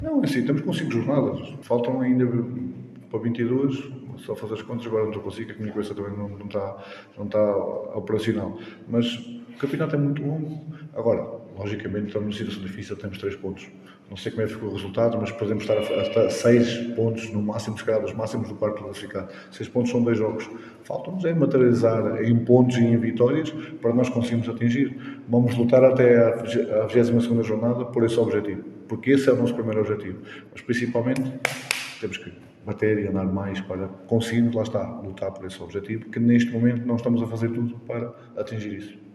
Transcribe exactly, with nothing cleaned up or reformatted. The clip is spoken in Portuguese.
Não, é assim, estamos com cinco jornadas, faltam ainda para vinte e duas, só fazer as contas, agora não estou consigo, a minha cabeça também não, não, está, não está operacional. Mas o campeonato é muito longo. Agora, logicamente, estamos numa situação difícil, temos três pontos. Não sei como é que ficou o resultado, mas podemos estar a, a, estar a seis pontos no máximo, se calhar, dos máximos do quarto classificado. Seis pontos são dois jogos. Falta-nos é materializar em pontos e em vitórias para nós conseguirmos atingir. Vamos lutar até à vigésima segunda jornada por esse objetivo, porque esse é o nosso primeiro objetivo. Mas principalmente temos que bater e andar mais para conseguirmos, lá está, lutar por esse objetivo, que neste momento não estamos a fazer tudo para atingir isso.